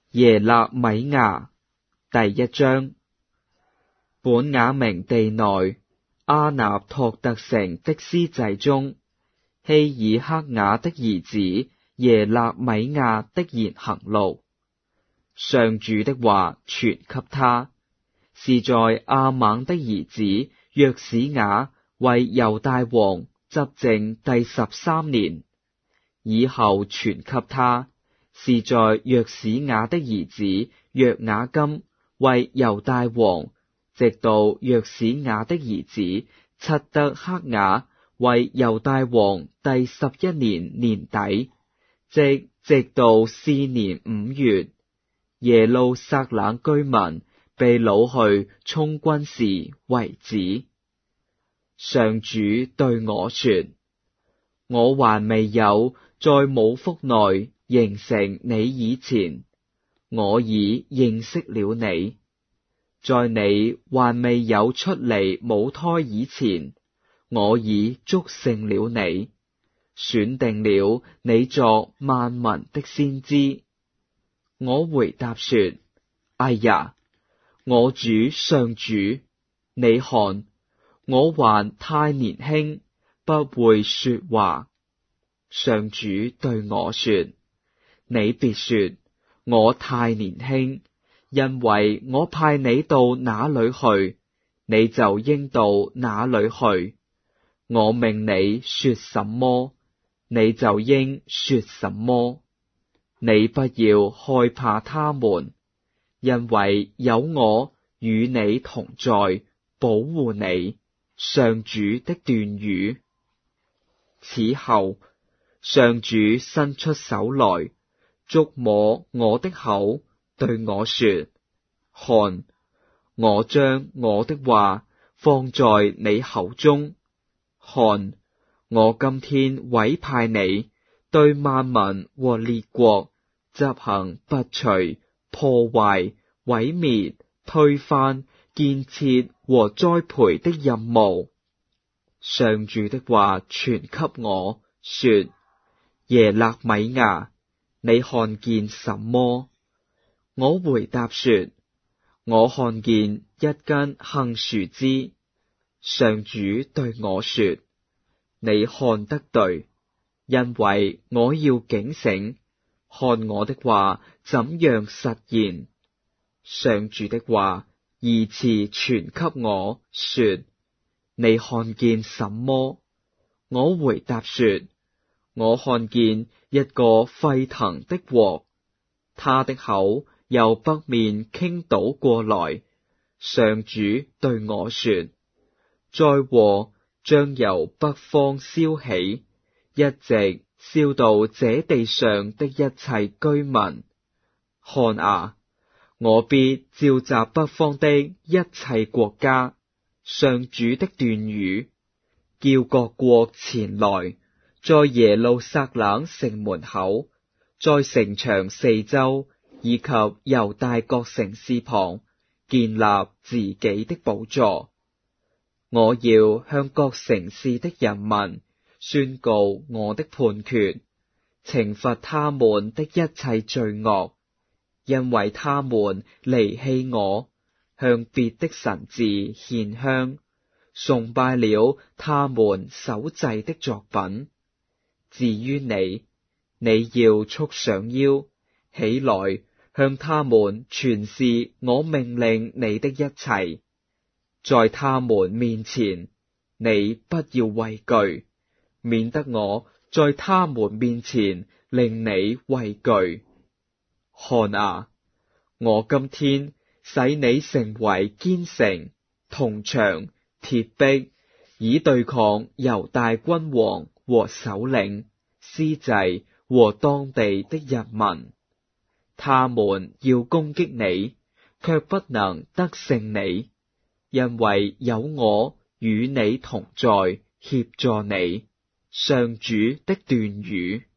耶勒米亞第一章。本雅明地內阿納托特城的司祭中，希耳克雅的兒子耶勒米亞的言行錄。上主的話傳給他，是在亞猛的兒子約史雅為猶大王執政第13年，以後傳給他，是在約史雅的兒子約雅金為猶大王，直到約史雅的兒子漆德克雅為猶大王第11年年底，即直到次年5月，耶路撒冷居民被擄去充軍時為止。上主對我說：我還未有在母腹內形成你以前，我已認識了你；在你還未有出離母胎以前，我已祝聖了你，選定了你作萬民的先知。我回答說：哎呀，我主上主，你看，我還太年輕，不會說話。上主對我說：你別說我太年輕，因為我派你到哪裏去，你就應到哪裏去；我命你說什麼，你就應說什麼。你不要害怕他們，因為有我與你同在，保護你。上主的斷語。此後，上主伸出手來，觸摸我的口，對我說：看，我將我的話放在你口中。看，我今天委派你，對萬民和列國執行拔除、破壞、毀滅、推翻、建設和栽培的任務。上主的話傳給我說：耶勒米亞，你看見什麼？我回答說：我看見一根杏樹枝。上主對我說：你看得對，因為我要警醒，看我的話怎樣實現。上主的話依次傳給我說：你看見什麼？我回答說：我看見一個沸騰的鍋，他的口由北面傾倒過來。上主對我說：在鍋將由北方燒起，一直燒到這地上的一切居民。看啊，我必召集北方的一切國家。上主的斷語。叫各國前來，在耶路撒冷城門口，在城牆四周以及猶大各城市旁建立自己的寶座。我要向各城市的人民宣告我的判決，懲罰他們的一切罪惡，因為他們離棄我，向別的神寺獻香，崇拜了他們手製的作品。至於你，你要束上腰，起來向他們傳示我命令你的一切。在他們面前，你不要畏懼，免得我在他們面前令你畏懼。看啊，我今天使你成為堅城、銅牆、鐵壁，以對抗猶大君王和首領、司祭和當地的人民。他們要攻擊你，卻不能得勝你，因為有我與你同在，協助你。上主的斷語。